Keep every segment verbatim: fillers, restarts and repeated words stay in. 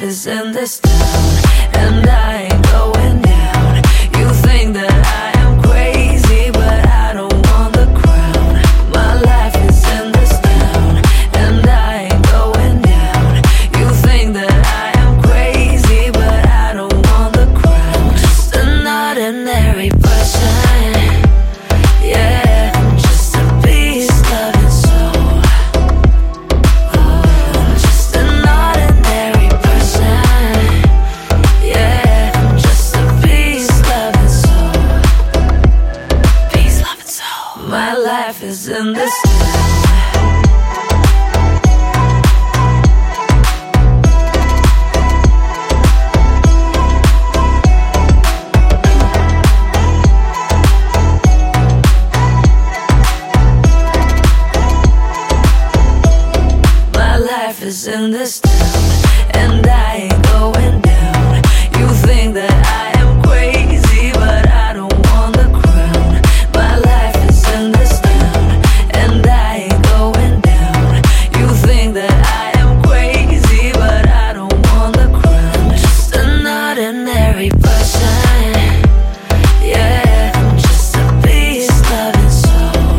is in this town, and I ain't going down. You think that I am crazy, but I don't want the crown. My life is in this town, and I ain't going down. You think that I am crazy, but I don't want the crown. Just an ordinary person, yeah, I'm just a beast loving soul. I'm just an ordinary person, yeah, I'm just a beast loving soul. Peace loving soul. My life is in this town. Life is in this town, and I ain't going down. You think that I am crazy, but I don't want the crown. My life is in this town, and I ain't going down. You think that I am crazy, but I don't want the crown. Just an ordinary person, yeah, I'm just a beast loving soul.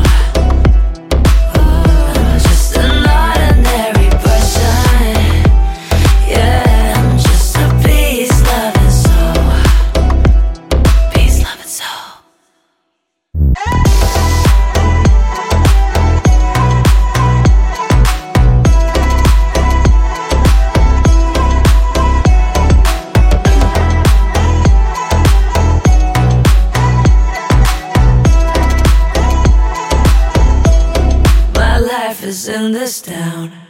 I'm just an ordinary person, yeah, I'm just a peace loving soul. Peace loving soul. My life is in this town.